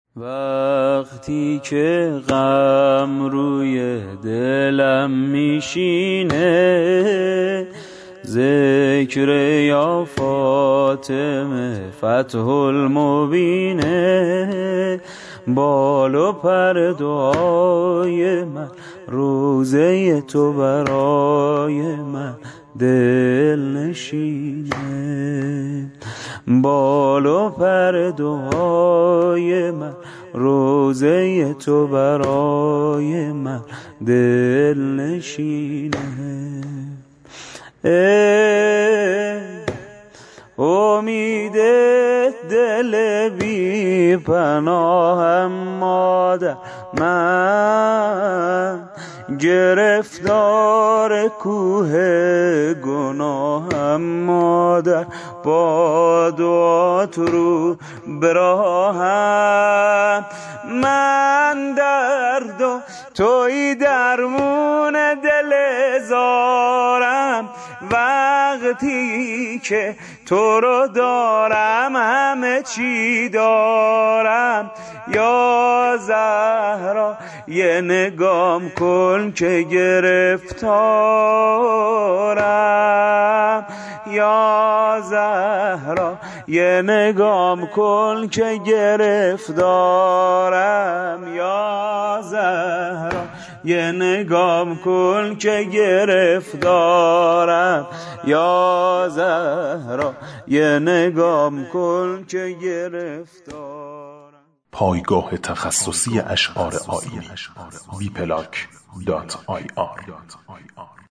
وقتی که غم روی دلم میشینه، ذکر یا فاطمه فتح المبینه، بال و پر دعای من، روزه تو برای من دل نشینه. بال و پر دعای من، روزه تو برای من دل نشینه. امید دل بی پناهم مادر، من گرفتار کوه گناهم مادر، با دعات رو براهم، من درد و توی درمون دل زارم، وقتی که تو رو دارم همه چی دارم. یا زهرا یه نگام کن که گرفتارم، یا زهرا یه نگام کن که گرفتارم، یا زهرا یه نگام کن که گرفتارم، یا زهرا یه نگام کن که گرفتارم. پایگاه تخصصی اشعار آیینی www.bplak.ir